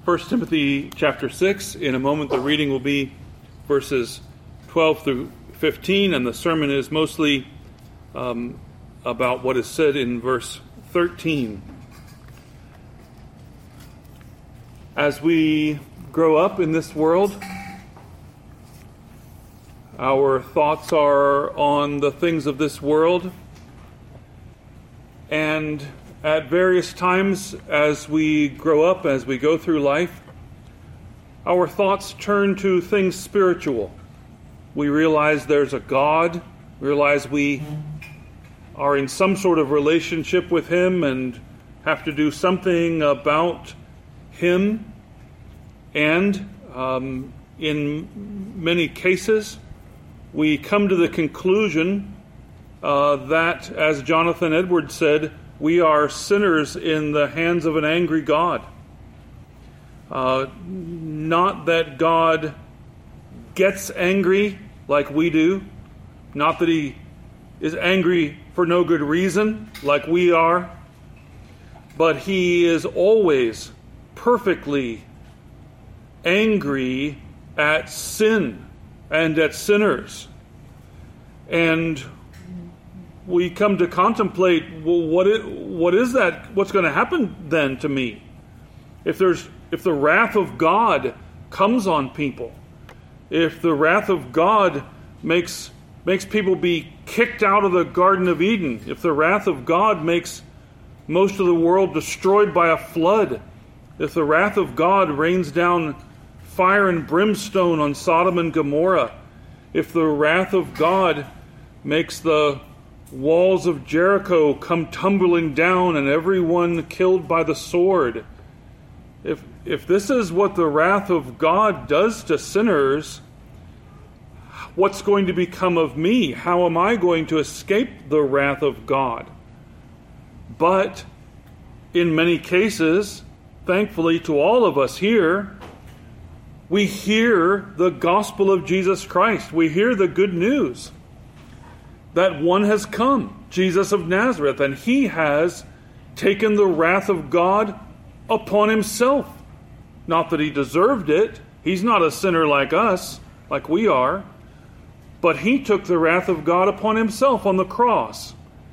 1 Timothy chapter 6. In a moment, the reading will be verses 12 through 15, and the sermon is mostly about what is said in verse 13. As we grow up in this world, our thoughts are on the things of this world, and at various times as we grow up, as we go through life, our thoughts turn to things spiritual. We realize there's a God, realize we are in some sort of relationship with Him and have to do something about Him. And in many cases, we come to the conclusion that, as Jonathan Edwards said, we are sinners in the hands of an angry God. Not that God gets angry like we do, not that He is angry for no good reason like we are, but He is always perfectly angry at sin and at sinners. And we come to contemplate, well, what is that? What's going to happen then to me? If the wrath of God comes on people, if the wrath of God makes people be kicked out of the Garden of Eden, if the wrath of God makes most of the world destroyed by a flood, if the wrath of God rains down fire and brimstone on Sodom and Gomorrah, if the wrath of God makes the walls of Jericho come tumbling down and everyone killed by the sword, if this is what the wrath of God does to sinners, what's going to become of me? How am I going to escape the wrath of God? But in many cases, thankfully to all of us here, we hear the gospel of Jesus Christ. We hear the good news that one has come, Jesus of Nazareth, and He has taken the wrath of God upon Himself. Not that He deserved it. He's not a sinner like us, like we are. But He took the wrath of God upon Himself on the cross.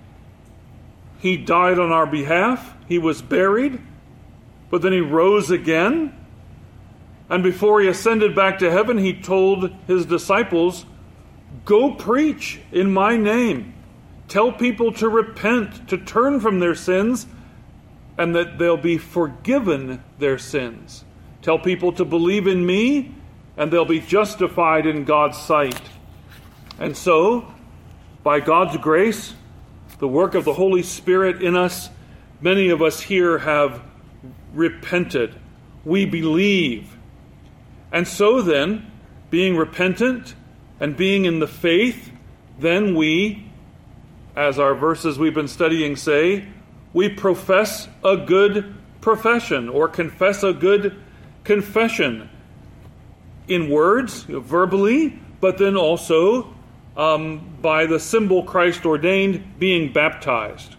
He died on our behalf. He was buried. But then He rose again. And before He ascended back to heaven, He told His disciples, "Go preach in my name. Tell people to repent, to turn from their sins, and that they'll be forgiven their sins. Tell people to believe in me, and they'll be justified in God's sight." And so, by God's grace, the work of the Holy Spirit in us, many of us here have repented. We believe. And so then, being repentant and being in the faith, then we, as our verses we've been studying say, we profess a good profession or confess a good confession in words, verbally, but then also by the symbol Christ ordained, being baptized.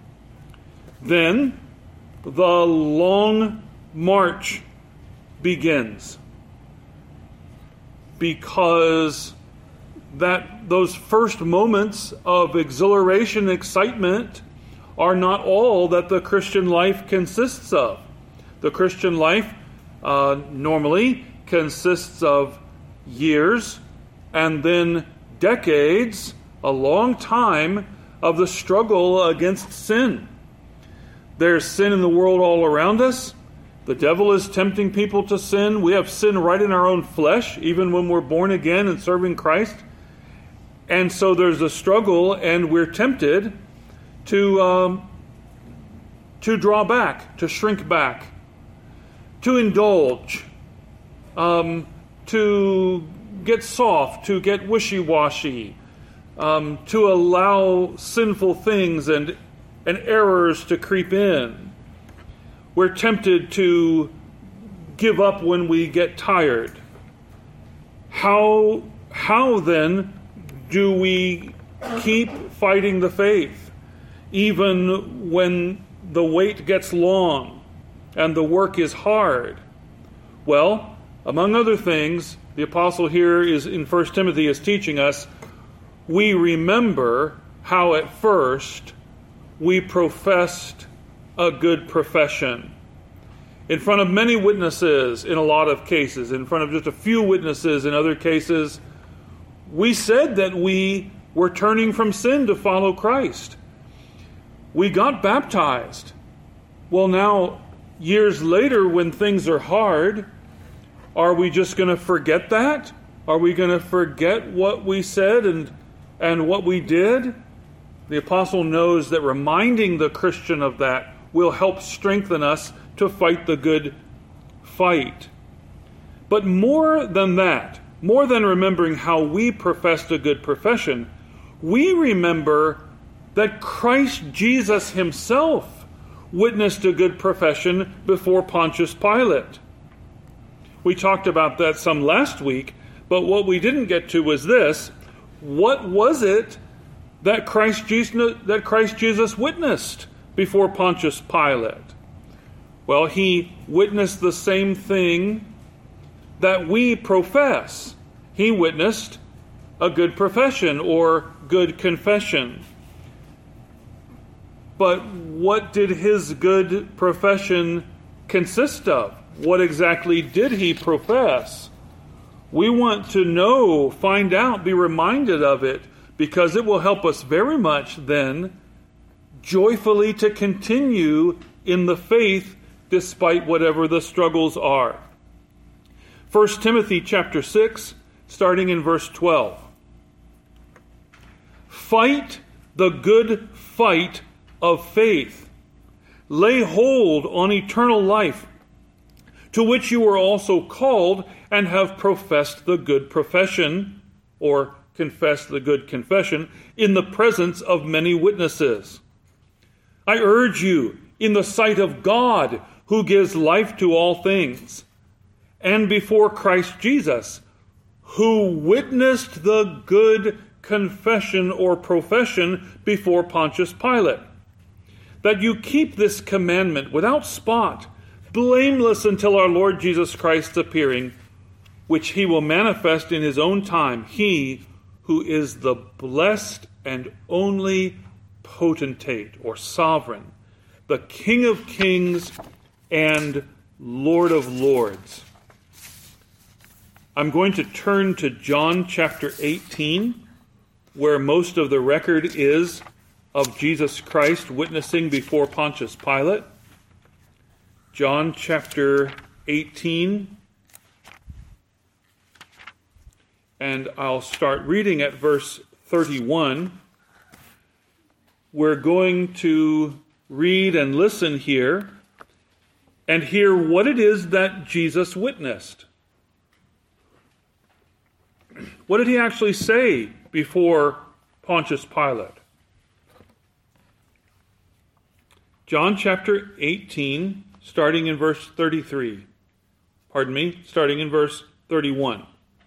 Then the long march begins, because those first moments of exhilaration and excitement are not all that the Christian life consists of. The Christian life normally consists of years and then decades, a long time of the struggle against sin. There's sin in the world all around us. The devil is tempting people to sin. We have sin right in our own flesh, even when we're born again and serving Christ. And so there's a struggle, and we're tempted to draw back, to shrink back, to indulge, to get soft, to get wishy-washy, to allow sinful things and errors to creep in. We're tempted to give up when we get tired. How then do we keep fighting the faith, even when the wait gets long and the work is hard? Well, among other things, the apostle here is in 1 Timothy is teaching us, we remember how at first we professed a good profession. In front of many witnesses in a lot of cases, in front of just a few witnesses in other cases, we said that we were turning from sin to follow Christ. We got baptized. Well, now, years later, when things are hard, are we just going to forget that? Are we going to forget what we said and what we did? The apostle knows that reminding the Christian of that will help strengthen us to fight the good fight. But more than that, more than remembering how we professed a good profession, we remember that Christ Jesus himself witnessed a good profession before Pontius Pilate. We talked about that some last week, but what we didn't get to was this. What was it that Christ Jesus witnessed before Pontius Pilate? Well, he witnessed the same thing that we profess. He witnessed a good profession or good confession. But what did his good profession consist of? What exactly did he profess? We want to know, find out, be reminded of it, because it will help us very much then joyfully to continue in the faith despite whatever the struggles are. 1 Timothy chapter 6, starting in verse 12. Fight the good fight of faith. Lay hold on eternal life, to which you were also called and have professed the good profession, or confessed the good confession, in the presence of many witnesses. I urge you, in the sight of God, who gives life to all things, and before Christ Jesus, who witnessed the good confession or profession before Pontius Pilate, that you keep this commandment without spot, blameless until our Lord Jesus Christ's appearing, which he will manifest in his own time, he who is the blessed and only potentate or sovereign, the King of kings and Lord of lords. I'm going to turn to John chapter 18, where most of the record is of Jesus Christ witnessing before Pontius Pilate. John chapter 18, and I'll start reading at verse 31. We're going to read and listen here and hear what it is that Jesus witnessed. What did he actually say before Pontius Pilate? John chapter 18, starting in verse 33. Starting in verse 31.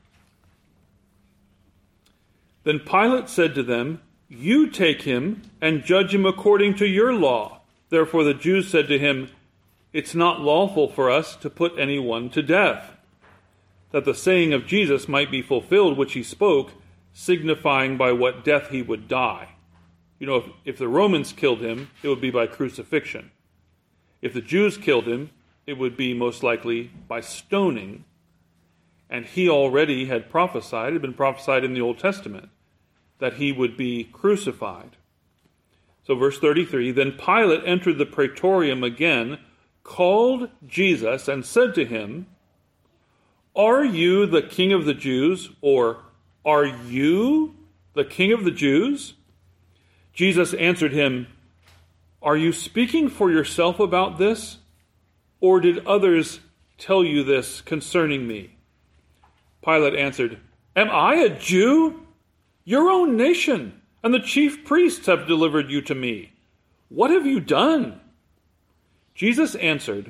Then Pilate said to them, you take him and judge him according to your law. Therefore the Jews said to him, it's not lawful for us to put anyone to death, that the saying of Jesus might be fulfilled, which he spoke, signifying by what death he would die. You know, if the Romans killed him, it would be by crucifixion. If the Jews killed him, it would be most likely by stoning. And he already had been prophesied in the Old Testament, that he would be crucified. So verse 33, then Pilate entered the praetorium again, called Jesus, and said to him, are you the king of the Jews? Or, are you the king of the Jews? Jesus answered him, are you speaking for yourself about this? Or did others tell you this concerning me? Pilate answered, am I a Jew? Your own nation and the chief priests have delivered you to me. What have you done? Jesus answered,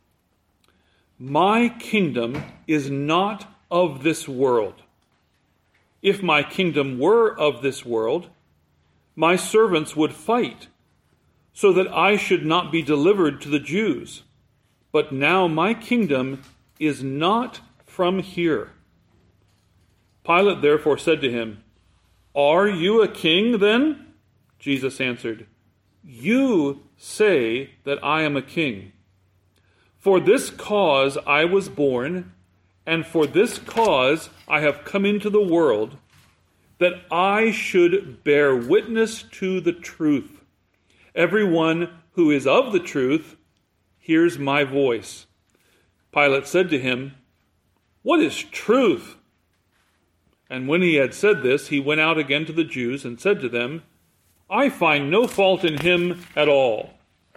my kingdom is not of this world. If my kingdom were of this world, my servants would fight, so that I should not be delivered to the Jews. But now my kingdom is not from here." Pilate therefore said to him, "Are you a king then?" Jesus answered, "You say that I am a king. For this cause I was born, and for this cause I have come into the world, that I should bear witness to the truth. Everyone who is of the truth hears my voice." Pilate said to him, "What is truth?" And when he had said this, he went out again to the Jews and said to them, "I find no fault in him at all."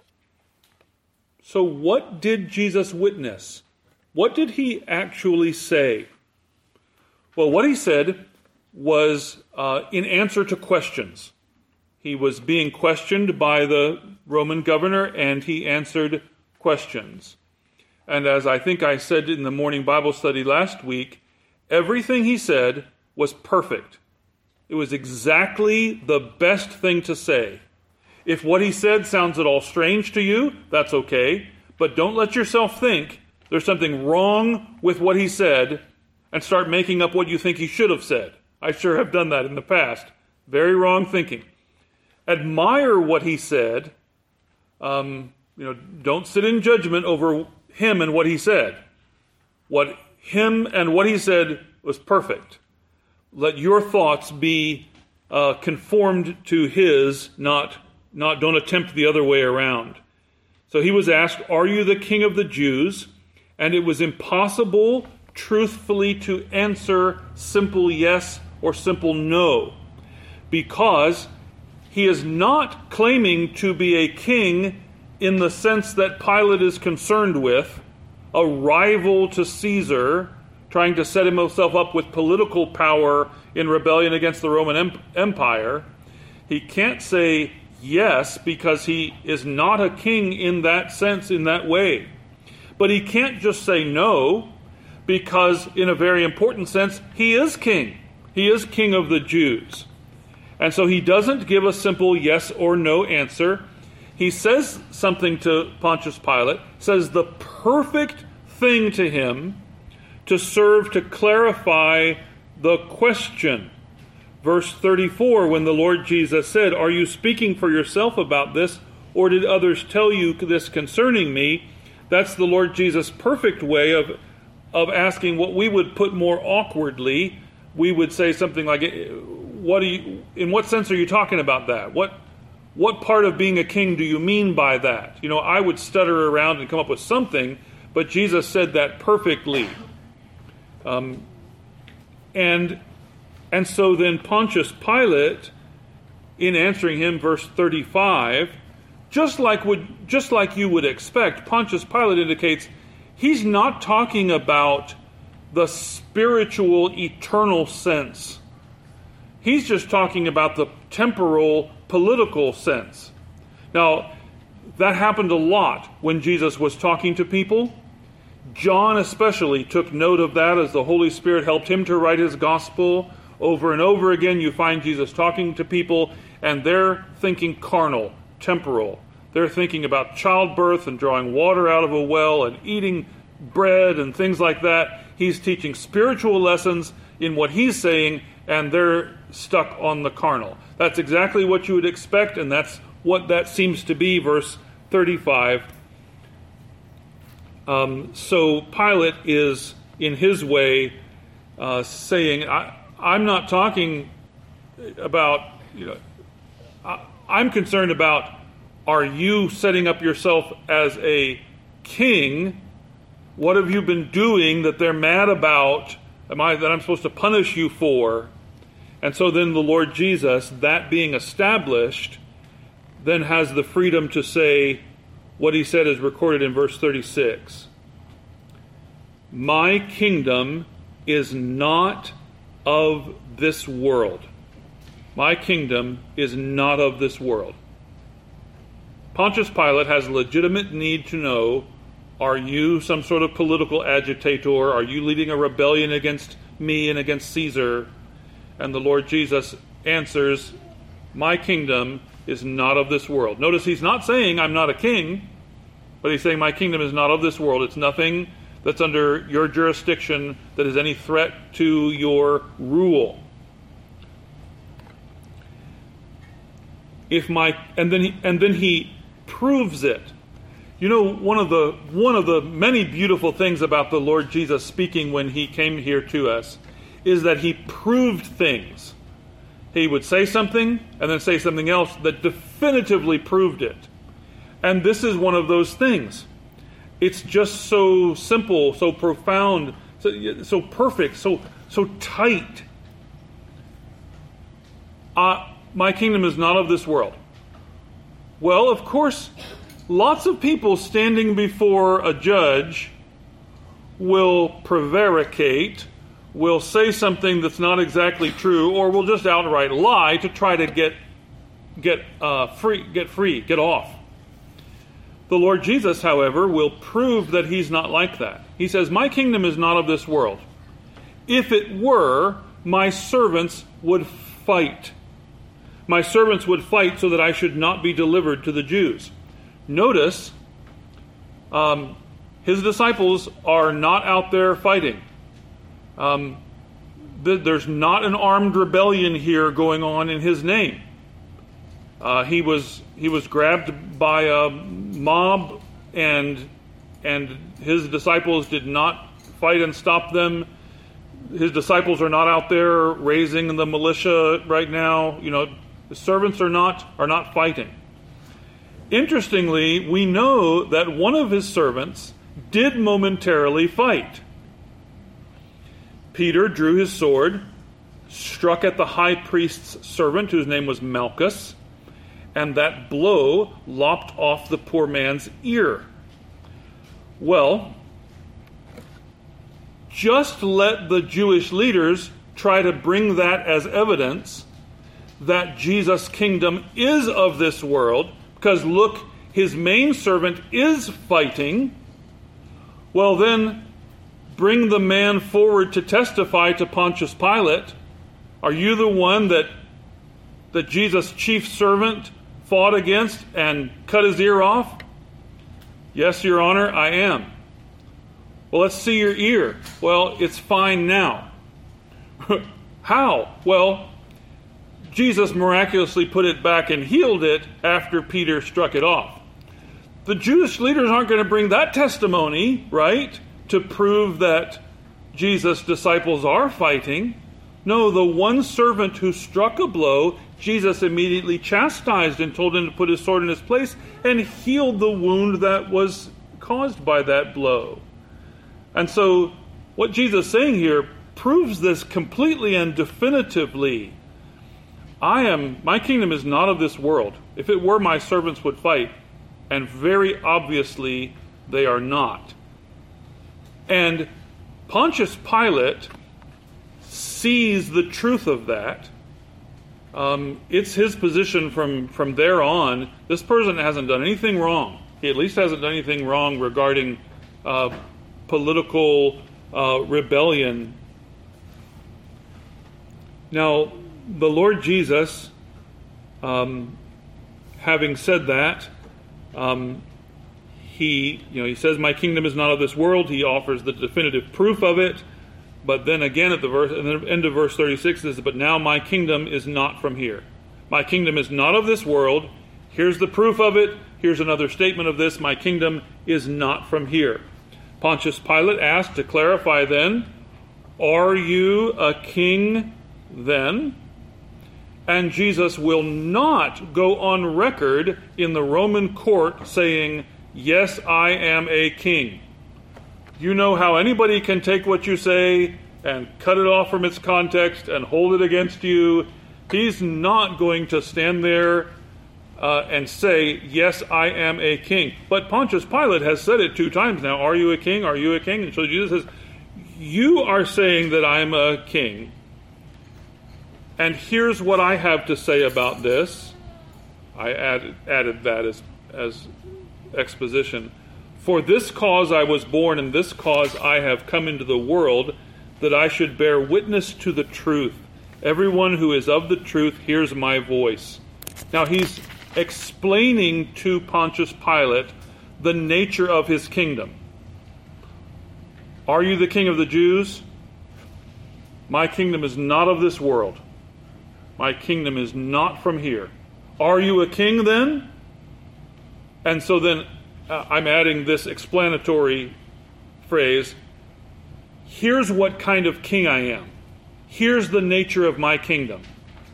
So what did Jesus witness? What did he actually say? Well, what he said was in answer to questions. He was being questioned by the Roman governor, and he answered questions. And as I think I said in the morning Bible study last week, everything he said was perfect. It was exactly the best thing to say. If what he said sounds at all strange to you, that's okay. But don't let yourself think there's something wrong with what he said and start making up what you think he should have said. I sure have done that in the past. Very wrong thinking. Admire what he said. Don't sit in judgment over him and what he said. What him and what he said was perfect. Let your thoughts be conformed to his, don't attempt the other way around. So he was asked, "Are you the king of the Jews?" And it was impossible truthfully to answer simple yes or simple no, because he is not claiming to be a king in the sense that Pilate is concerned with, a rival to Caesar, trying to set himself up with political power in rebellion against the Roman Empire. He can't say yes because he is not a king in that sense, in that way. But he can't just say no because, in a very important sense, he is king. He is king of the Jews. And so he doesn't give a simple yes or no answer. He says something to Pontius Pilate, says the perfect thing to him to serve to clarify the question. Verse 34, when the Lord Jesus said, "Are you speaking for yourself about this, or did others tell you this concerning me?" That's the Lord Jesus' perfect way of asking what we would put more awkwardly. We would say something like, in what sense are you talking about that? What part of being a king do you mean by that? I would stutter around and come up with something, but Jesus said that perfectly. And so then Pontius Pilate, in answering him, verse 35, just like you would expect, Pontius Pilate indicates he's not talking about the spiritual, eternal sense. He's just talking about the temporal, political sense. Now, that happened a lot when Jesus was talking to people. John especially took note of that as the Holy Spirit helped him to write his gospel. Over and over again, you find Jesus talking to people, and they're thinking carnal, temporal. They're thinking about childbirth and drawing water out of a well and eating bread and things like that. He's teaching spiritual lessons in what he's saying, and they're stuck on the carnal. That's exactly what you would expect, and that's what that seems to be, verse 35. So Pilate is, in his way, saying, I'm not talking about, I'm concerned about, are you setting up yourself as a king? What have you been doing that they're mad about, that I'm supposed to punish you for? And so then the Lord Jesus, that being established, then has the freedom to say what he said is recorded in verse 36. My kingdom is not of this world. My kingdom is not of this world. Pontius Pilate has a legitimate need to know, are you some sort of political agitator? Are you leading a rebellion against me and against Caesar? And the Lord Jesus answers, my kingdom is not of this world. Notice he's not saying I'm not a king, but he's saying my kingdom is not of this world. It's nothing that's under your jurisdiction that is any threat to your rule. And then he proves it. You know, one of the many beautiful things about the Lord Jesus speaking when he came here to us is that he proved things. He would say something and then say something else that definitively proved it. And this is one of those things. It's just so simple, so profound, so perfect, so tight. My kingdom is not of this world. Well, of course, lots of people standing before a judge will prevaricate, will say something that's not exactly true, or will just outright lie to try to get free, get off. The Lord Jesus, however, will prove that he's not like that. He says, my kingdom is not of this world. If it were, my servants would fight. My servants would fight so that I should not be delivered to the Jews. Notice, his disciples are not out there fighting. There's not an armed rebellion here going on in his name. He was grabbed by a mob, and his disciples did not fight and stop them. His disciples are not out there raising the militia right now. You know, the servants are not fighting. Interestingly, we know that one of his servants did momentarily fight. Peter drew his sword, struck at the high priest's servant, whose name was Malchus, and that blow lopped off the poor man's ear. Well, just let the Jewish leaders try to bring that as evidence that Jesus' kingdom is of this world, because look, his main servant is fighting. Well, then bring the man forward to testify to Pontius Pilate. Are you the one that Jesus' chief servant fought against and cut his ear off? Yes, Your Honor, I am. Well, let's see your ear. Well, it's fine now. How? Well, Jesus miraculously put it back and healed it after Peter struck it off. The Jewish leaders aren't going to bring that testimony, right, to prove that Jesus' disciples are fighting. No, the one servant who struck a blow, Jesus immediately chastised and told him to put his sword in its place and healed the wound that was caused by that blow. And so what Jesus is saying here proves this completely and definitively. My kingdom is not of this world. If it were, my servants would fight. And very obviously, they are not. And Pontius Pilate sees the truth of that. It's his position from there on. This person hasn't done anything wrong. He at least hasn't done anything wrong regarding political rebellion. Now, the Lord Jesus, having said that, he says, my kingdom is not of this world. He offers the definitive proof of it. But then again at the end of verse 36, it says, but now my kingdom is not from here. My kingdom is not of this world. Here's the proof of it. Here's another statement of this. My kingdom is not from here. Pontius Pilate asked to clarify then, are you a king then? And Jesus will not go on record in the Roman court saying, yes, I am a king. You know how anybody can take what you say and cut it off from its context and hold it against you. He's not going to stand there and say, yes, I am a king. But Pontius Pilate has said it 2 times now. Are you a king? Are you a king? And so Jesus says, you are saying that I'm a king. And here's what I have to say about this. I added that as exposition. For this cause I was born, and this cause I have come into the world, that I should bear witness to the truth. Everyone who is of the truth hears my voice. Now he's explaining to Pontius Pilate the nature of his kingdom. Are you the king of the Jews? My kingdom is not of this world. My kingdom is not from here. Are you a king then? And so then I'm adding this explanatory phrase. Here's what kind of king I am. Here's the nature of my kingdom.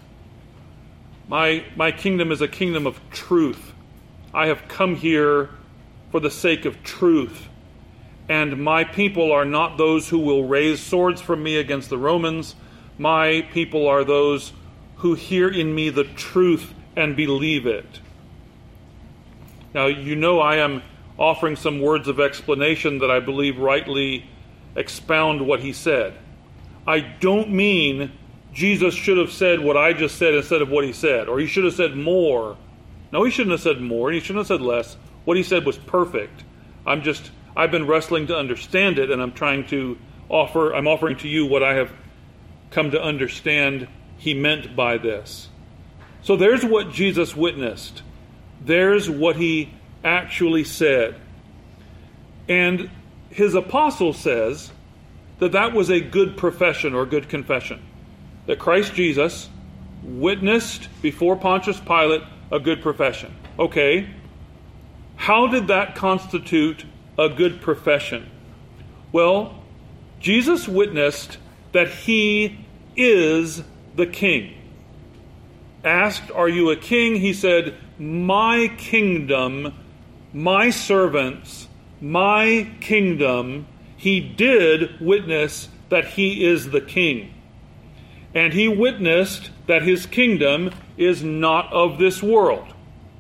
My kingdom is a kingdom of truth. I have come here for the sake of truth. And my people are not those who will raise swords from me against the Romans. My people are those who hear in me the truth and believe it. Now, you know I am offering some words of explanation that I believe rightly expound what he said. I don't mean Jesus should have said what I just said instead of what he said, or he should have said more. No, he shouldn't have said more, and he shouldn't have said less. What he said was perfect. I've been wrestling to understand it, and I'm offering to you what I have come to understand he meant by this. So there's what Jesus witnessed. There's what he actually said. And his apostle says that that was a good profession or good confession. That Christ Jesus witnessed before Pontius Pilate a good profession. Okay, how did that constitute a good profession? Well, Jesus witnessed that he is the king. Asked, are you a king? He said, my kingdom, my servants, my kingdom. He did witness that he is the king. And he witnessed that his kingdom is not of this world.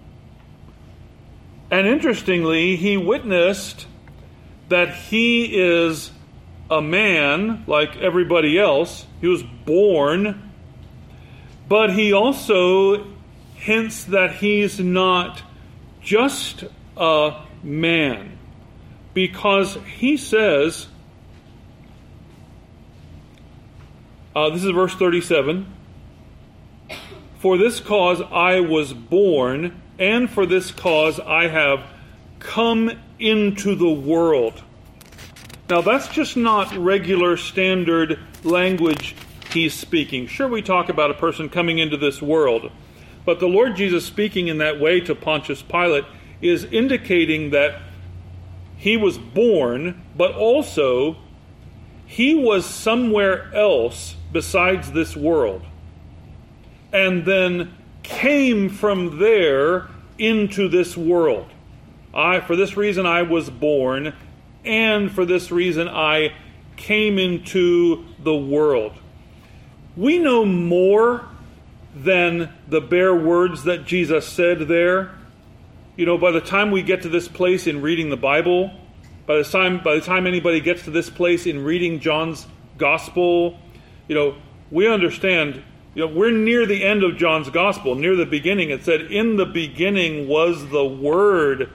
And interestingly, he witnessed that he is a man like everybody else. He was born, but he also hints that he's not just a man, because he says, this is verse 37, for this cause I was born, and for this cause I have come into the world. Now that's just not regular standard language he's speaking. Sure, we talk about a person coming into this world, but the Lord Jesus speaking in that way to Pontius Pilate is indicating that he was born, but also he was somewhere else besides this world, and then came from there into this world. For this reason I was born, and for this reason I came into the world. We know more than the bare words that Jesus said there. You know, by the time we get to this place in reading the Bible, by the time anybody gets to this place in reading John's Gospel, we understand, we're near the end of John's Gospel, near the beginning. It said, in the beginning was the Word,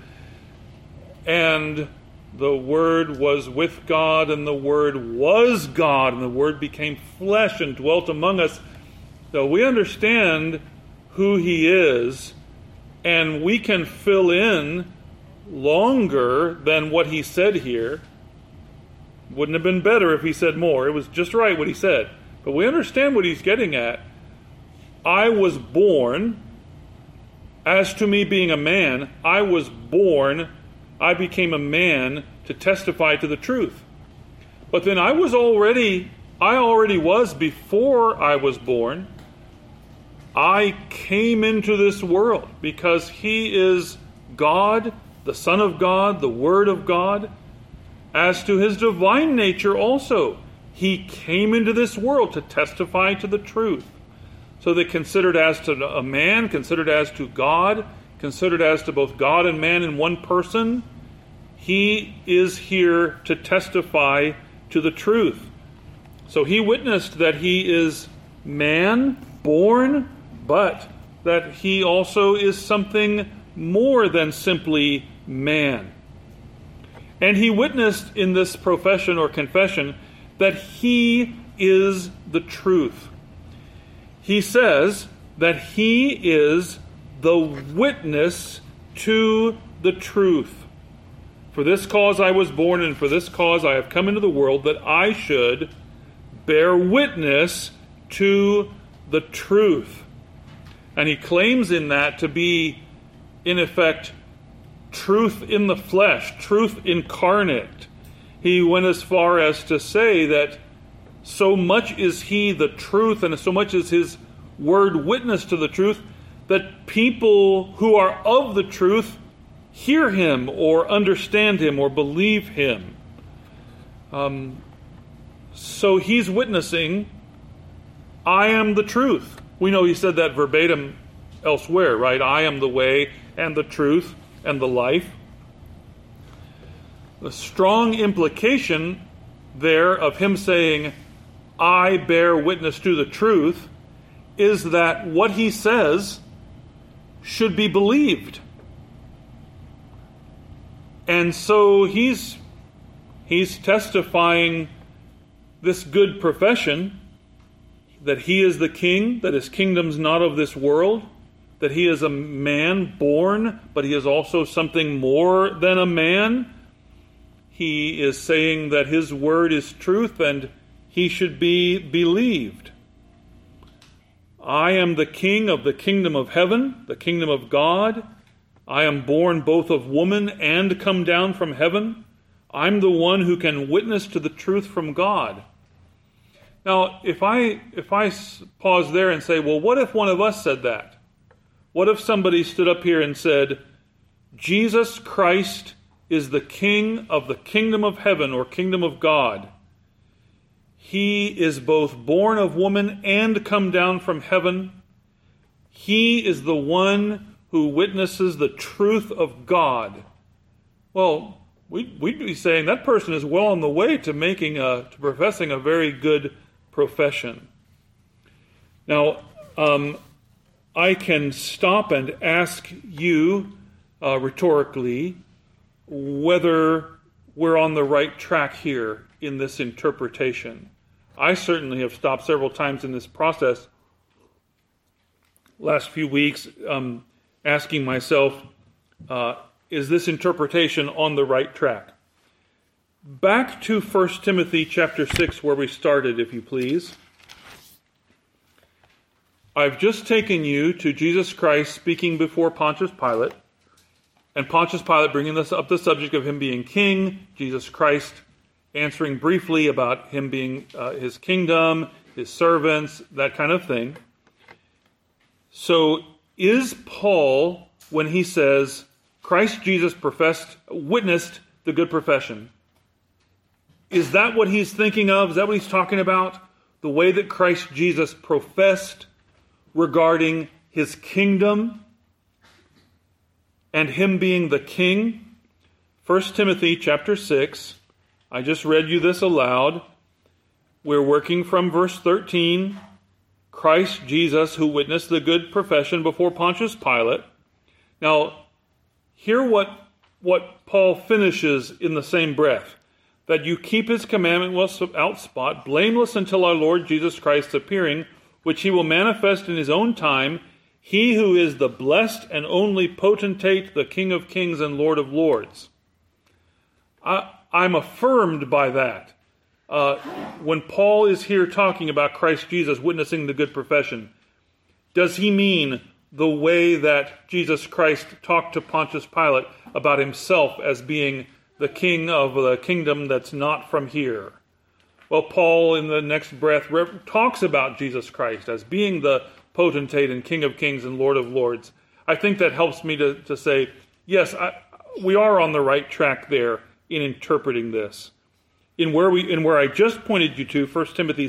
and the Word was with God, and the Word was God, and the Word became flesh and dwelt among us. So we understand who he is, and we can fill in longer than what he said here. Wouldn't have been better if he said more. It was just right what he said. But we understand what he's getting at. I was born, as to me being a man, I was born, I became a man to testify to the truth. But then I already was before I was born. I came into this world because he is God, the Son of God, the Word of God. As to his divine nature also, he came into this world to testify to the truth. So that considered as to a man, considered as to God, considered as to both God and man in one person, he is here to testify to the truth. So he witnessed that he is man, born, but that he also is something more than simply man. And he witnessed in this profession or confession that he is the truth. He says that he is the witness to the truth. For this cause I was born, and for this cause I have come into the world, that I should bear witness to the truth. And he claims in that to be, in effect, truth in the flesh, truth incarnate. He went as far as to say that so much is he the truth, and so much is his word witness to the truth, that people who are of the truth hear him or understand him or believe him. So he's witnessing, I am the truth. We know he said that verbatim elsewhere, right? I am the way and the truth and the life. The strong implication there of him saying, I bear witness to the truth, is that what he says should be believed. And so he's testifying this good profession, that he is the king, that his kingdom's not of this world, that he is a man born, but he is also something more than a man. He is saying that his word is truth and he should be believed. I am the king of the kingdom of heaven, the kingdom of God. I am born both of woman and come down from heaven. I'm the one who can witness to the truth from God. Now, if I pause there and say, well, what if one of us said that? What if somebody stood up here and said, Jesus Christ is the king of the kingdom of heaven or kingdom of God. He is both born of woman and come down from heaven. He is the one who witnesses the truth of God. Well, we'd be saying that person is well on the way to professing a very good profession. Now, I can stop and ask you rhetorically whether we're on the right track here in this interpretation. I certainly have stopped several times in this process last few weeks asking myself, is this interpretation on the right track? Back to 1 Timothy chapter 6 where we started, if you please. I've just taken you to Jesus Christ speaking before Pontius Pilate, and Pontius Pilate bringing up the subject of him being king, Jesus Christ answering briefly about him being his kingdom, his servants, that kind of thing. So is Paul, when he says Christ Jesus witnessed the good profession, is that what he's thinking of? Is that what he's talking about? The way that Christ Jesus professed regarding his kingdom and him being the king? 1 Timothy chapter 6, I just read you this aloud. We're working from verse 13. Christ Jesus, who witnessed the good profession before Pontius Pilate. Now, hear what Paul finishes in the same breath. That you keep his commandment without spot, blameless until our Lord Jesus Christ's appearing, which he will manifest in his own time, he who is the blessed and only potentate, the King of kings and Lord of lords. I'm affirmed by that. When Paul is here talking about Christ Jesus witnessing the good profession, does he mean the way that Jesus Christ talked to Pontius Pilate about himself as being the king of the kingdom that's not from here? Well, Paul in the next breath talks about Jesus Christ as being the potentate and King of kings and Lord of lords. I think that helps me to say, yes, we are on the right track there in interpreting this. In where I just pointed you to, 1 Timothy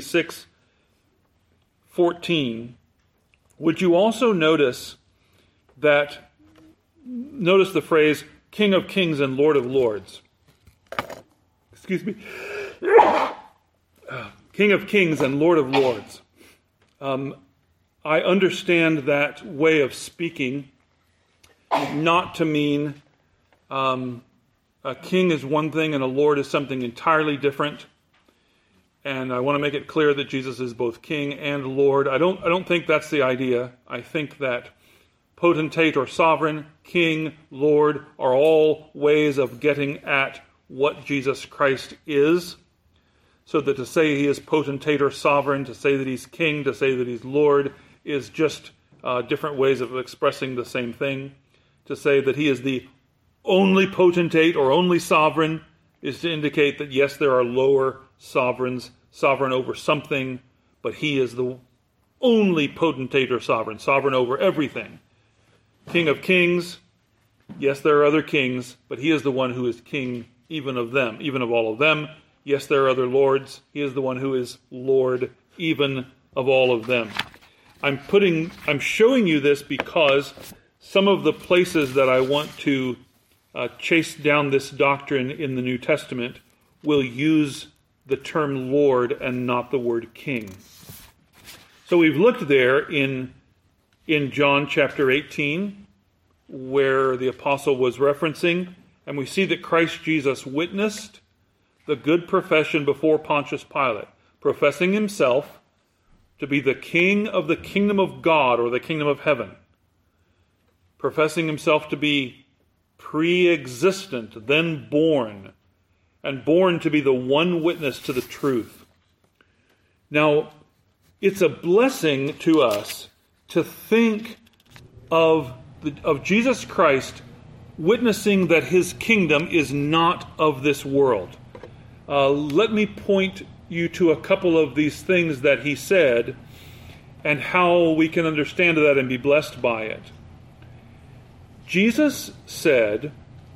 6:14, would you also notice the phrase King of kings and Lord of lords? Excuse me. King of kings and Lord of lords. I understand that way of speaking not to mean a king is one thing and a lord is something entirely different. And I want to make it clear that Jesus is both king and Lord. I don't think that's the idea. I think that potentate or sovereign, king, Lord, are all ways of getting at what Jesus Christ is. So that to say he is potentate or sovereign, to say that he's king, to say that he's Lord, is just different ways of expressing the same thing. To say that he is the only potentate or only sovereign is to indicate that, yes, there are lower sovereigns, sovereign over something, but he is the only potentate or sovereign, sovereign over everything. King of kings, yes, there are other kings, but he is the one who is king even of them, even of all of them. Yes, there are other lords. He is the one who is Lord even of all of them. I'm showing you this because some of the places that I want to chase down this doctrine in the New Testament will use the term Lord and not the word king. So we've looked there in John chapter 18, where the apostle was referencing, and we see that Christ Jesus witnessed the good profession before Pontius Pilate, professing himself to be the king of the kingdom of God or the kingdom of heaven, professing himself to be pre-existent, then born, and born to be the one witness to the truth. Now, it's a blessing to us to think of Jesus Christ witnessing that his kingdom is not of this world. Let me point you to a couple of these things that he said and how we can understand that and be blessed by it. Jesus said,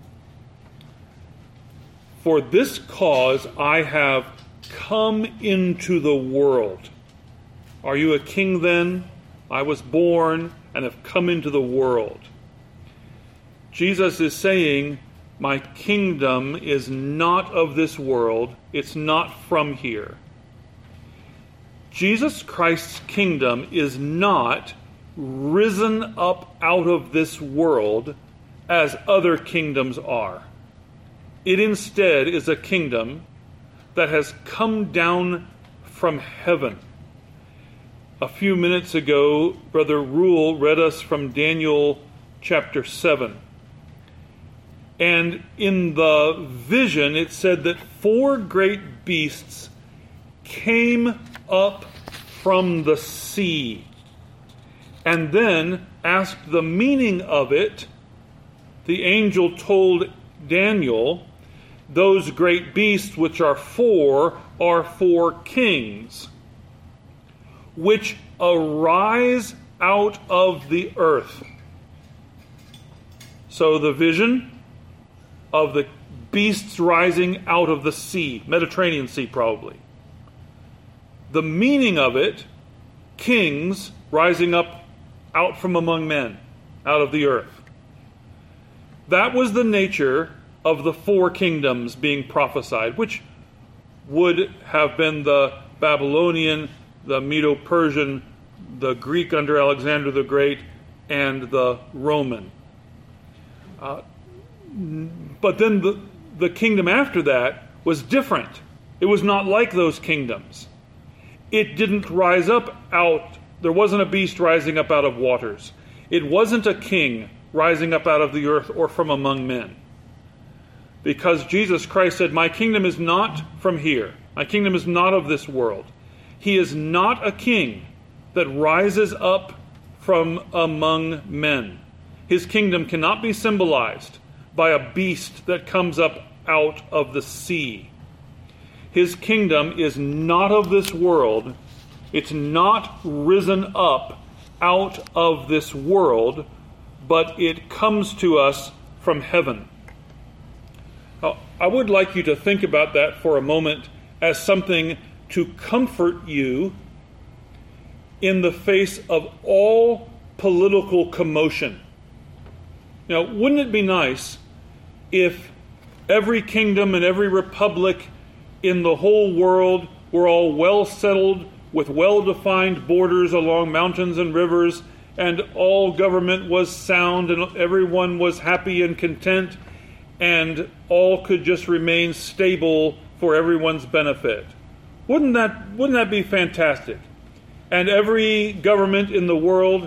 "For this cause I have come into the world." Are you a king then? I was born and have come into the world. Jesus is saying, my kingdom is not of this world. It's not from here. Jesus Christ's kingdom is not risen up out of this world as other kingdoms are. It instead is a kingdom that has come down from heaven. A few minutes ago, Brother Rule read us from Daniel chapter 7. And in the vision, it said that 4 great beasts came up from the sea. And then, asked the meaning of it, the angel told Daniel, those great beasts which are 4 kings, which arise out of the earth. So the vision of the beasts rising out of the sea, Mediterranean Sea probably. The meaning of it, kings rising up out from among men, out of the earth. That was the nature of the 4 kingdoms being prophesied, which would have been the Babylonian, the Medo-Persian, the Greek under Alexander the Great, and the Roman. But then the kingdom after that was different. It was not like those kingdoms. It didn't rise up out. There wasn't a beast rising up out of waters. It wasn't a king rising up out of the earth or from among men. Because Jesus Christ said, my kingdom is not from here. My kingdom is not of this world. He is not a king that rises up from among men. His kingdom cannot be symbolized by a beast that comes up out of the sea. His kingdom is not of this world. It's not risen up out of this world, but it comes to us from heaven. Now, I would like you to think about that for a moment as something to comfort you in the face of all political commotion. Now, wouldn't it be nice if every kingdom and every republic in the whole world were all well settled with well-defined borders along mountains and rivers, and all government was sound and everyone was happy and content, and all could just remain stable for everyone's benefit? Wouldn't that be fantastic? And every government in the world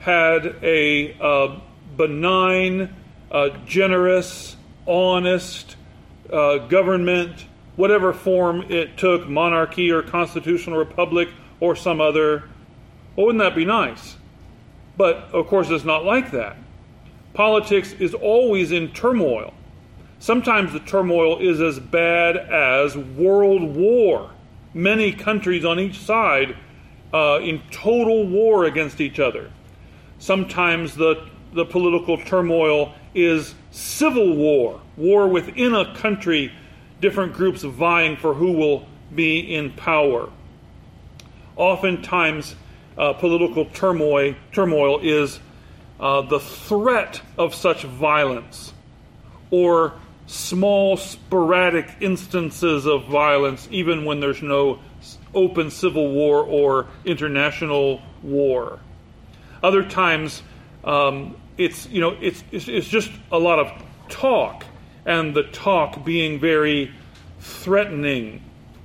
had a benign, generous, honest government, whatever form it took, monarchy or constitutional republic or some other, well, wouldn't that be nice? But, of course, it's not like that. Politics is always in turmoil. Sometimes the turmoil is as bad as world war. Many countries on each side in total war against each other. Sometimes the political turmoil is civil war, war within a country, different groups vying for who will be in power. Oftentimes, political turmoil is the threat of such violence, or small sporadic instances of violence, even when there's no open civil war or international war. Other times, it's just a lot of talk, and the talk being very threatening.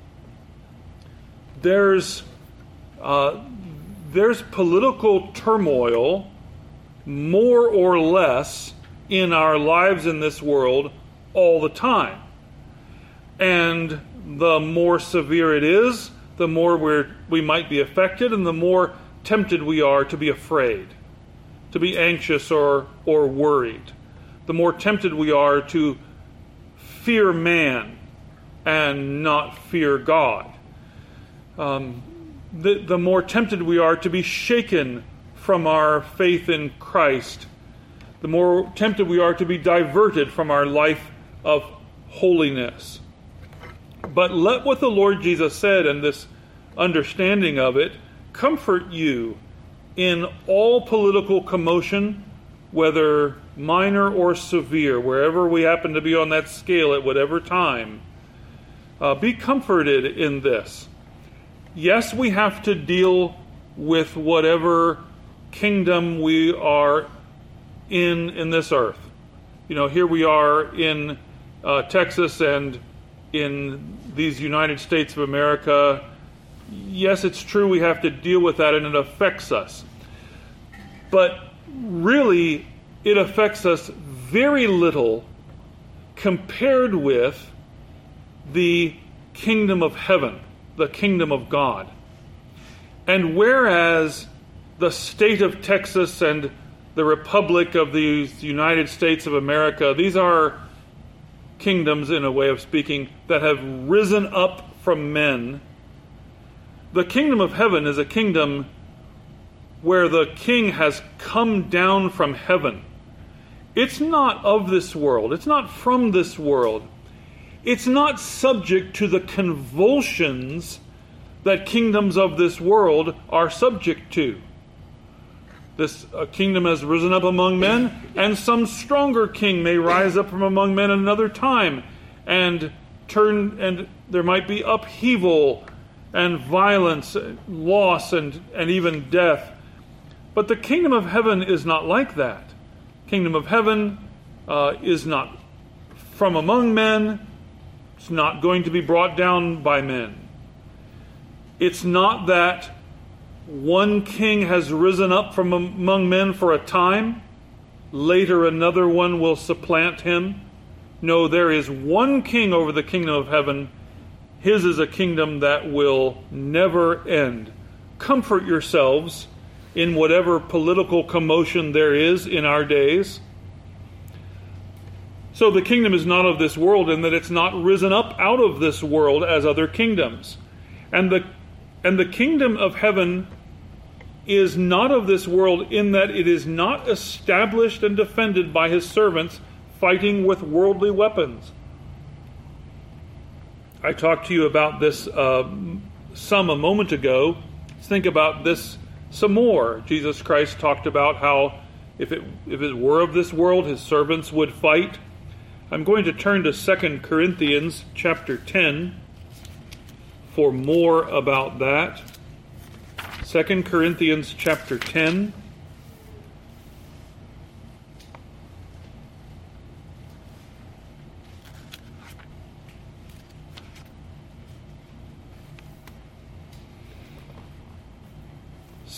There's political turmoil, more or less, in our lives in this world all the time. And the more severe it is, the more we might be affected, and the more tempted we are to be afraid, to be anxious or worried. The more tempted we are to fear man and not fear God. The more tempted we are to be shaken from our faith in Christ, the more tempted we are to be diverted from our life of holiness. But let what the Lord Jesus said and this understanding of it comfort you in all political commotion, whether minor or severe, wherever we happen to be on that scale at whatever time. Be comforted in this. Yes, we have to deal with whatever kingdom we are in this earth. Here we are in Texas and in these United States of America. Yes, it's true we have to deal with that and it affects us. But really, it affects us very little compared with the kingdom of heaven, the kingdom of God. And whereas the state of Texas and the Republic of the United States of America, these are kingdoms, in a way of speaking, that have risen up from men, the kingdom of heaven is a kingdom where the king has come down from heaven. It's not of this world. It's not from this world. It's not subject to the convulsions that kingdoms of this world are subject to. This kingdom has risen up among men, and some stronger king may rise up from among men at another time, and there might be upheaval and violence, loss, and even death. But the kingdom of heaven is not like that. Kingdom of heaven is not from among men. It's not going to be brought down by men. It's not that one king has risen up from among men for a time, later another one will supplant him. No, there is one king over the kingdom of heaven. His is a kingdom that will never end. Comfort yourselves in whatever political commotion there is in our days. So the kingdom is not of this world, in that it's not risen up out of this world as other kingdoms. And the kingdom of heaven is not of this world, in that it is not established and defended by his servants fighting with worldly weapons. I talked to you about this some a moment ago. Let's think about this some more. Jesus Christ talked about how if it were of this world, his servants would fight. I'm going to turn to 2 Corinthians chapter 10 for more about that. 2 Corinthians chapter 10.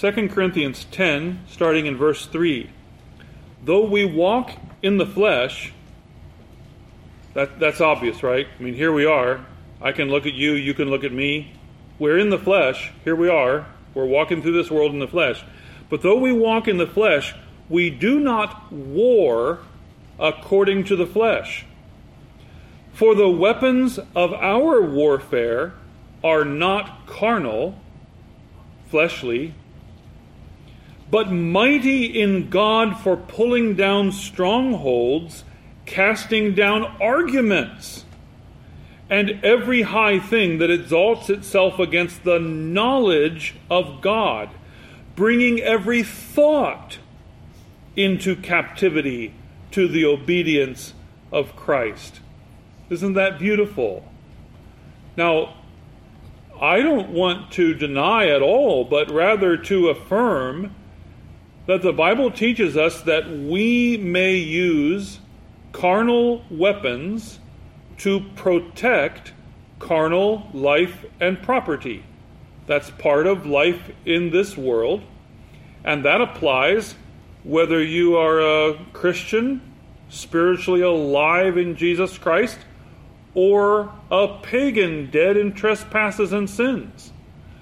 2 Corinthians 10, starting in verse 3. Though we walk in the flesh, that's obvious, right? I mean, here we are. I can look at you, you can look at me. We're in the flesh. Here we are. We're walking through this world in the flesh. But though we walk in the flesh, we do not war according to the flesh. For the weapons of our warfare are not carnal, fleshly, but mighty in God for pulling down strongholds, casting down arguments, and every high thing that exalts itself against the knowledge of God, bringing every thought into captivity to the obedience of Christ. Isn't that beautiful? Now, I don't want to deny at all, but rather to affirm that the Bible teaches us that we may use carnal weapons to protect carnal life and property. That's part of life in this world, and that applies whether you are a Christian, spiritually alive in Jesus Christ, or a pagan dead in trespasses and sins.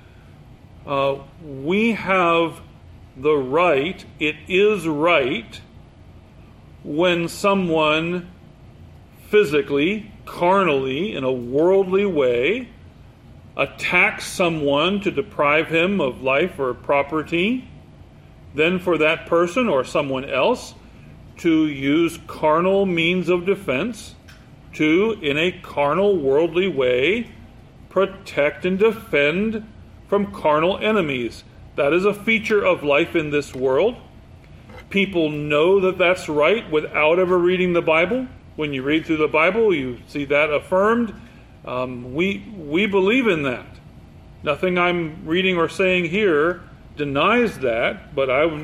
We have the right, it is right, when someone physically, carnally, in a worldly way, attacks someone to deprive him of life or property, then for that person or someone else to use carnal means of defense to, in a carnal, worldly way, protect and defend from carnal enemies. That is a feature of life in this world. People know that that's right without ever reading the Bible. When you read through the Bible, you see that affirmed. We believe in that. Nothing I'm reading or saying here denies that, but I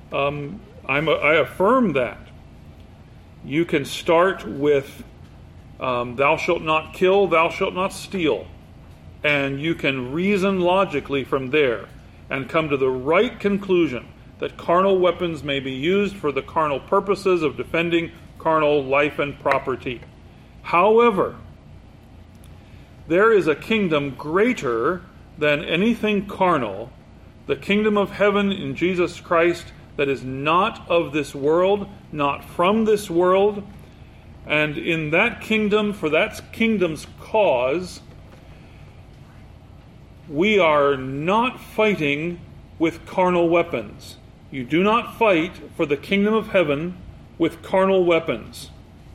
affirm that. You can start with thou shalt not kill, thou shalt not steal. And you can reason logically from there and come to the right conclusion that carnal weapons may be used for the carnal purposes of defending carnal life and property. However, there is a kingdom greater than anything carnal, the kingdom of heaven in Jesus Christ, that is not of this world, not from this world. And in that kingdom, for that kingdom's cause, we are not fighting with carnal weapons. You do not fight for the kingdom of heaven with carnal weapons.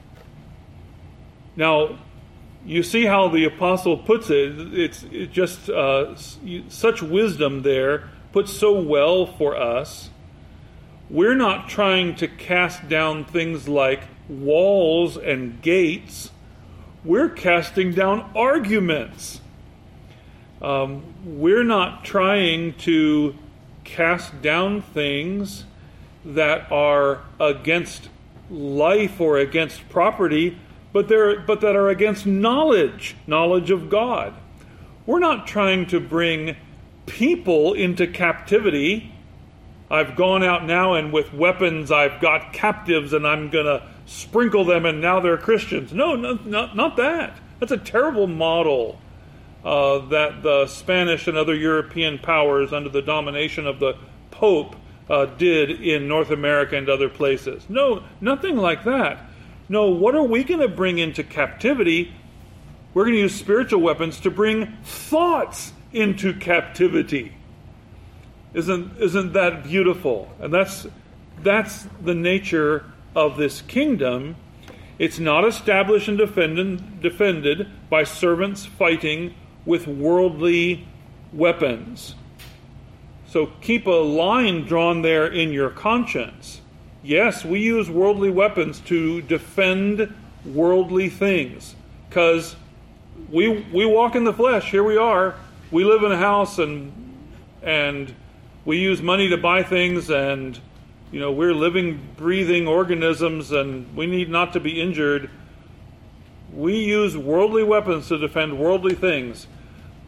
Now, you see how the apostle puts it. It's just such wisdom there, put so well for us. We're not trying to cast down things like walls and gates. We're casting down arguments. We're not trying to cast down things that are against life or against property, but that are against knowledge of God. We're not trying to bring people into captivity. I've gone out now and with weapons I've got captives and I'm going to sprinkle them and now they're Christians. No, not that. That's a terrible model that the Spanish and other European powers under the domination of the Pope did in North America and other places. No, nothing like that. No, what are we going to bring into captivity? We're going to use spiritual weapons to bring thoughts into captivity. Isn't that beautiful? And that's the nature of this kingdom. It's not established and defended by servants fighting with worldly weapons. So keep a line drawn there in your conscience. Yes, we use worldly weapons to defend worldly things, because we walk in the flesh. Here we are. We live in a house and we use money to buy things, and we're living, breathing organisms, and we need not to be injured. We use worldly weapons to defend worldly things.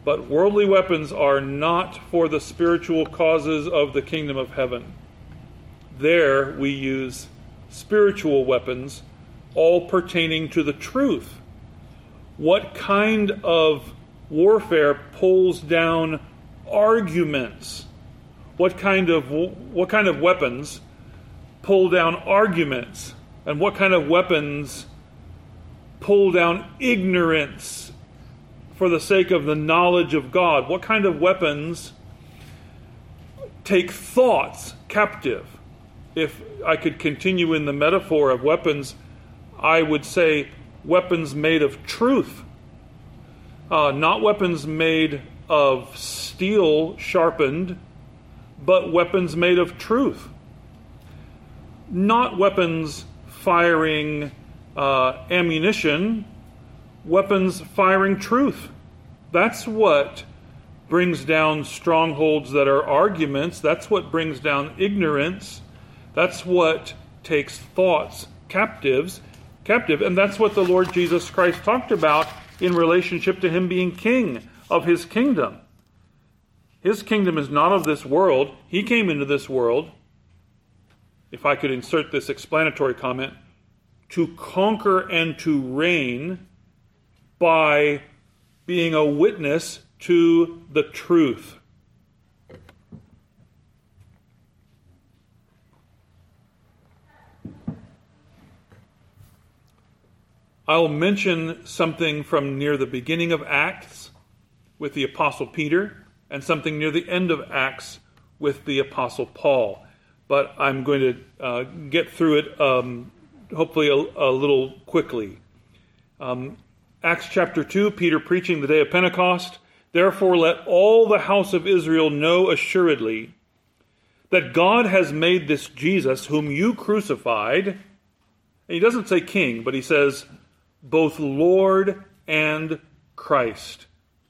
But worldly weapons are not for the spiritual causes of the kingdom of heaven. There we use spiritual weapons, all pertaining to the truth. What kind of warfare pulls down arguments? What kind of weapons pull down arguments? And what kind of weapons pull down ignorance for the sake of the knowledge of God? What kind of weapons take thoughts captive? If I could continue in the metaphor of weapons, I would say weapons made of truth. Not weapons made of steel sharpened, but weapons made of truth. Not weapons firing ammunition, weapons firing truth. That's what brings down strongholds that are arguments. That's what brings down ignorance. That's what takes thoughts captive. And that's what the Lord Jesus Christ talked about in relationship to him being king of his kingdom. His kingdom is not of this world. He came into this world, if I could insert this explanatory comment, to conquer and to reign by being a witness to the truth. I'll mention something from near the beginning of Acts with the Apostle Peter and something near the end of Acts with the Apostle Paul. But I'm going to get through it hopefully a little quickly. Acts chapter 2, Peter preaching the day of Pentecost. Therefore let all the house of Israel know assuredly that God has made this Jesus, whom you crucified. And he doesn't say king, but he says both Lord and Christ.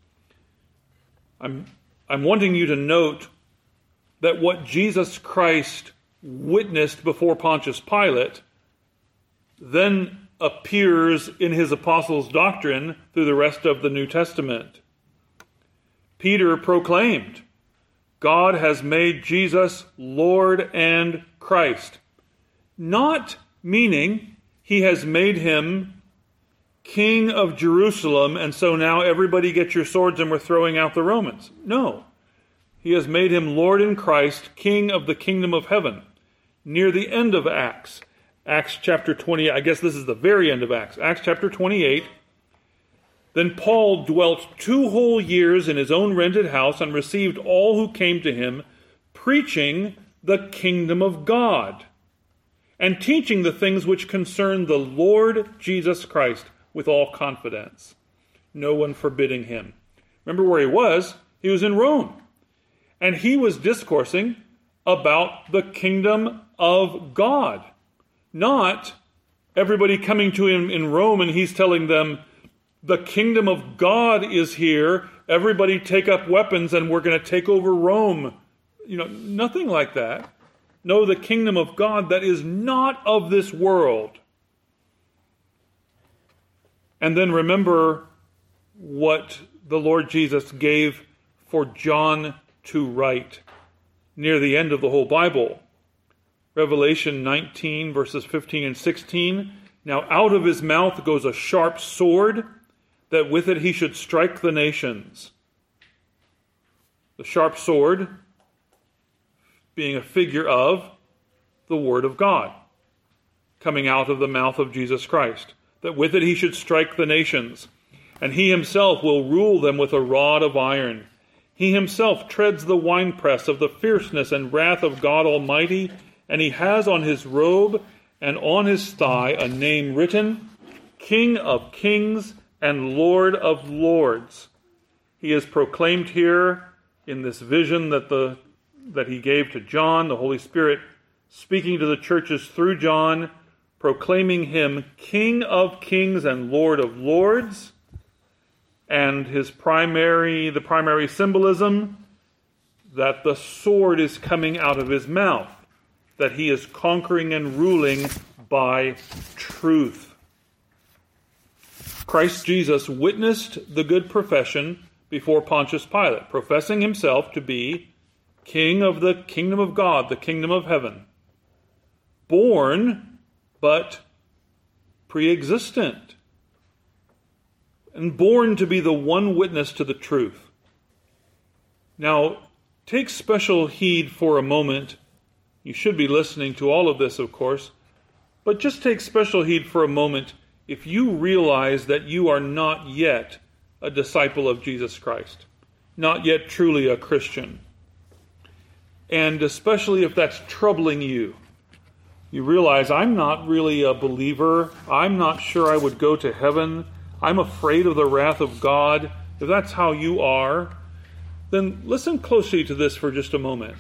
I'm wanting you to note that what Jesus Christ witnessed before Pontius Pilate then appears in his apostles' doctrine through the rest of the New Testament. Peter proclaimed, God has made Jesus Lord and Christ. Not meaning he has made him King of Jerusalem, and so now everybody get your swords and we're throwing out the Romans. No. He has made him Lord in Christ, King of the kingdom of heaven. Near the end of Acts, Acts chapter 20, I guess this is the very end of Acts, Acts chapter 28, then Paul dwelt 2 whole years in his own rented house and received all who came to him, preaching the kingdom of God and teaching the things which concern the Lord Jesus Christ with all confidence, no one forbidding him. Remember where he was? He was in Rome. And he was discoursing about the kingdom of God. Not everybody coming to him in Rome and he's telling them, the kingdom of God is here. Everybody take up weapons and we're going to take over Rome. Nothing like that. No, the kingdom of God that is not of this world. And then remember what the Lord Jesus gave for John to write near the end of the whole Bible. Revelation 19, verses 15 and 16. Now out of his mouth goes a sharp sword, that with it he should strike the nations. The sharp sword being a figure of the Word of God, coming out of the mouth of Jesus Christ. That with it he should strike the nations, and he himself will rule them with a rod of iron. He himself treads the winepress of the fierceness and wrath of God Almighty, and he has on his robe and on his thigh a name written, King of Kings and Lord of Lords. He is proclaimed here in this vision that he gave to John, the Holy Spirit speaking to the churches through John, proclaiming him King of Kings and Lord of Lords, and the primary symbolism that the sword is coming out of his mouth, that he is conquering and ruling by truth. Christ Jesus witnessed the good profession before Pontius Pilate, professing himself to be king of the kingdom of God, the kingdom of heaven. Born, but pre-existent. And born to be the one witness to the truth. Now, take special heed for a moment. You should be listening to all of this, of course. But just take special heed for a moment if you realize that you are not yet a disciple of Jesus Christ. Not yet truly a Christian. And especially if that's troubling you. You realize, I'm not really a believer. I'm not sure I would go to heaven. I'm afraid of the wrath of God. If that's how you are, then listen closely to this for just a moment.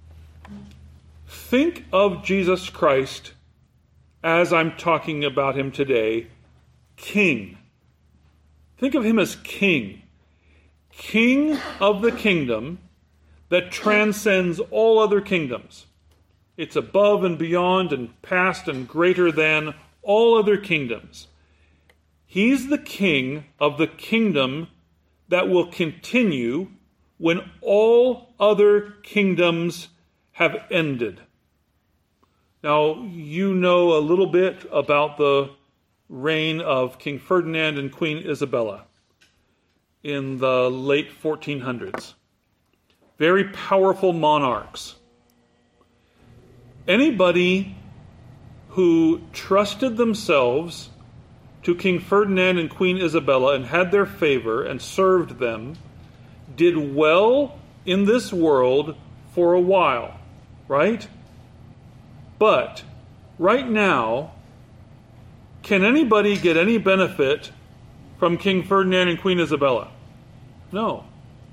Think of Jesus Christ as I'm talking about him today, King. Think of him as King. King of the kingdom that transcends all other kingdoms. It's above and beyond and past and greater than all other kingdoms. He's the king of the kingdom that will continue when all other kingdoms have ended. Now, you know a little bit about the reign of King Ferdinand and Queen Isabella in the late 1400s. Very powerful monarchs. Anybody who trusted themselves to King Ferdinand and Queen Isabella and had their favor and served them did well in this world for a while, right? But right now, can anybody get any benefit from King Ferdinand and Queen Isabella? No.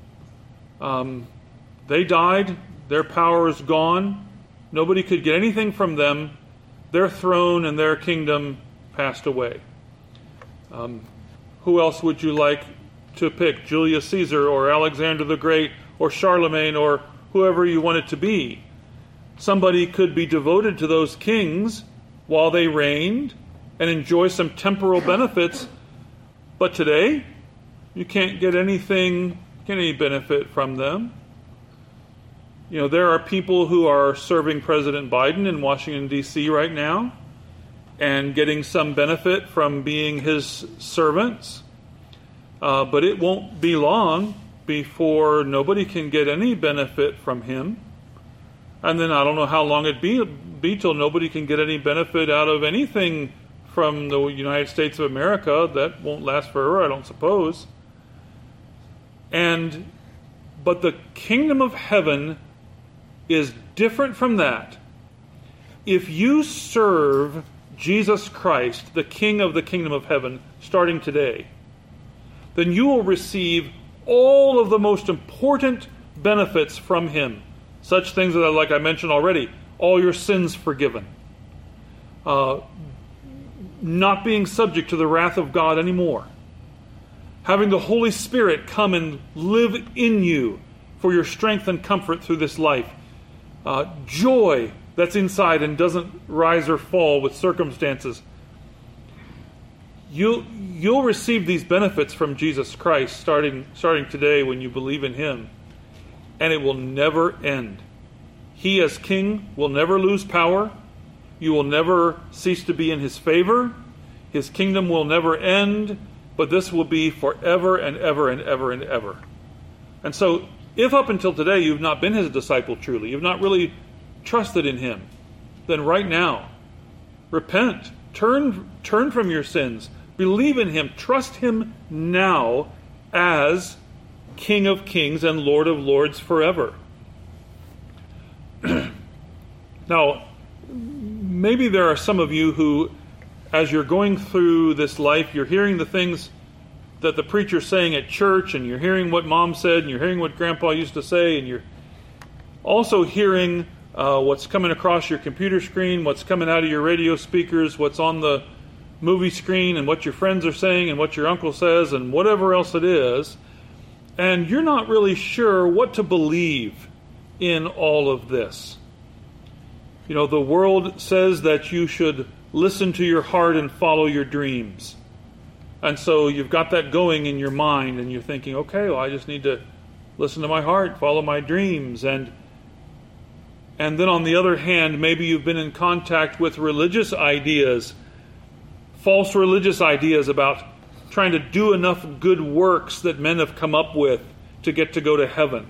They died. Their power is gone. Nobody could get anything from them. Their throne and their kingdom passed away. Who else would you like to pick? Julius Caesar or Alexander the Great or Charlemagne or whoever you want it to be. Somebody could be devoted to those kings while they reigned and enjoy some temporal benefits. But today, you can't get any benefit from them. You know, there are people who are serving President Biden in Washington, D.C. right now and getting some benefit from being his servants. But it won't be long before nobody can get any benefit from him. And then I don't know how long it'd be till nobody can get any benefit out of anything from the United States of America. That won't last forever, I don't suppose. But the kingdom of heaven is different from that. If you serve Jesus Christ, the King of the kingdom of heaven, starting today, then you will receive all of the most important benefits from him. Such things that, like I mentioned already, all your sins forgiven. Not being subject to the wrath of God anymore. Having the Holy Spirit come and live in you for your strength and comfort through this life. Joy that's inside and doesn't rise or fall with circumstances. You'll receive these benefits from Jesus Christ starting today when you believe in him. And it will never end. He as king will never lose power. You will never cease to be in his favor. His kingdom will never end, but this will be forever and ever and ever and ever. And so, if up until today you've not been his disciple truly, you've not really trusted in him, then right now, repent, turn from your sins, believe in him, trust him now as King of kings and Lord of lords forever. Now, maybe there are some of you who, as you're going through this life, you're hearing the things that the preacher's saying at church, and you're hearing what mom said, and you're hearing what grandpa used to say, and you're also hearing what's coming across your computer screen, what's coming out of your radio speakers, what's on the movie screen, and what your friends are saying, and what your uncle says, and whatever else it is. And you're not really sure what to believe in all of this. You know, the world says that you should listen to your heart and follow your dreams. And so you've got that going in your mind, and you're thinking, okay, well, I just need to listen to my heart, follow my dreams. And then on the other hand, maybe you've been in contact with religious ideas, false religious ideas about trying to do enough good works that men have come up with to get to go to heaven.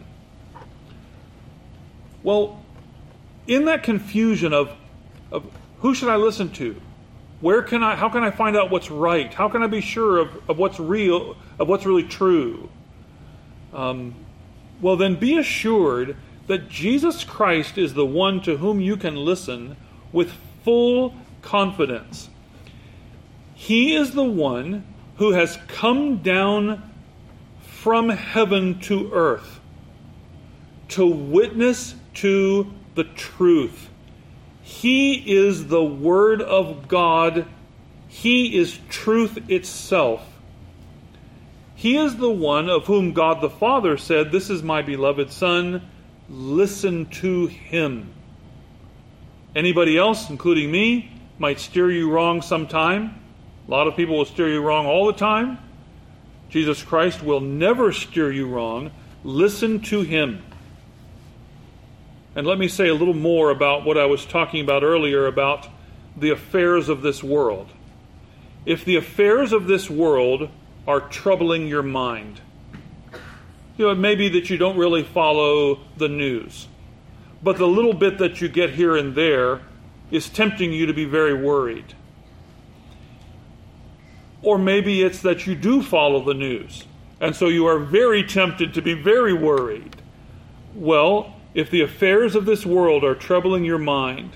Well, in that confusion of who should I listen to? How can I find out what's right? How can I be sure of what's real, of what's really true? Well, then be assured that Jesus Christ is the one to whom you can listen with full confidence. He is the one who has come down from heaven to earth to witness to the truth. He is the Word of God. He is truth itself. He is the one of whom God the Father said, "This is my beloved Son, listen to him." Anybody else, including me, might steer you wrong sometime. A lot of people will steer you wrong all the time. Jesus Christ will never steer you wrong. Listen to him. And let me say a little more about what I was talking about earlier about the affairs of this world. If the affairs of this world are troubling your mind, it may be that you don't really follow the news, but the little bit that you get here and there is tempting you to be very worried. Or maybe it's that you do follow the news, and so you are very tempted to be very worried. Well, if the affairs of this world are troubling your mind,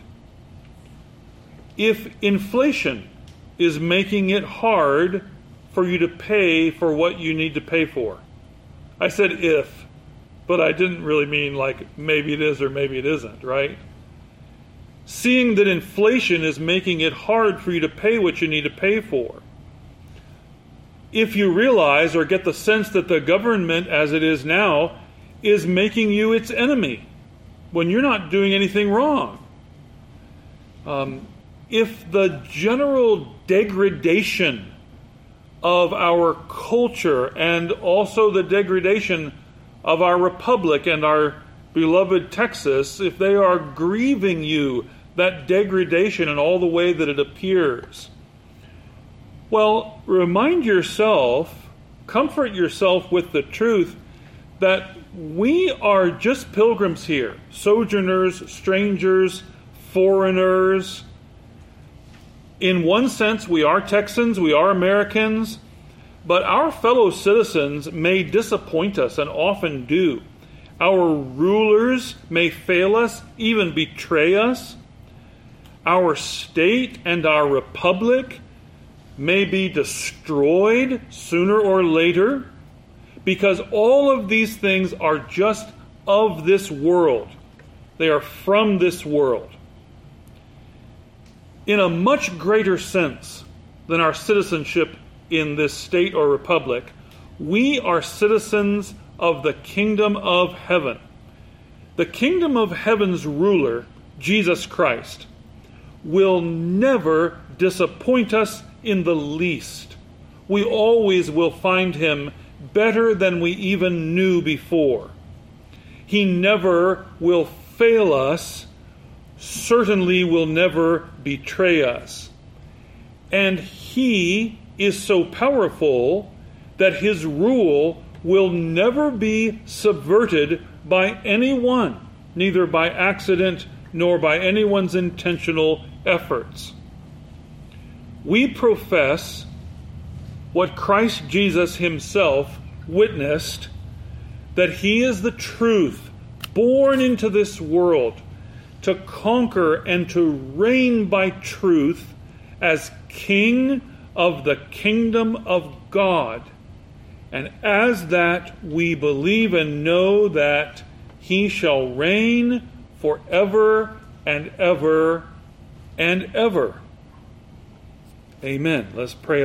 if inflation is making it hard for you to pay for what you need to pay for. I said if, but I didn't really mean like maybe it is or maybe it isn't, right? Seeing that inflation is making it hard for you to pay what you need to pay for. If you realize or get the sense that the government as it is now is making you its enemy when you're not doing anything wrong. If the general degradation of our culture and also the degradation of our republic and our beloved Texas, if they are grieving you, that degradation in all the way that it appears, well, remind yourself, comfort yourself with the truth that we are just pilgrims here, sojourners, strangers, foreigners. In one sense, we are Texans, we are Americans, but our fellow citizens may disappoint us and often do. Our rulers may fail us, even betray us. Our state and our republic may be destroyed sooner or later, because all of these things are just of this world. They are from this world. In a much greater sense than our citizenship in this state or republic, we are citizens of the kingdom of heaven. The kingdom of heaven's ruler, Jesus Christ, will never disappoint us in the least. We always will find him better than we even knew before. He never will fail us, certainly will never betray us. And he is so powerful that his rule will never be subverted by anyone, neither by accident nor by anyone's intentional efforts. We profess what Christ Jesus himself witnessed, that he is the truth, born into this world, to conquer and to reign by truth as King of the kingdom of God. And as that, we believe and know that he shall reign forever and ever and ever. Amen. Let's pray.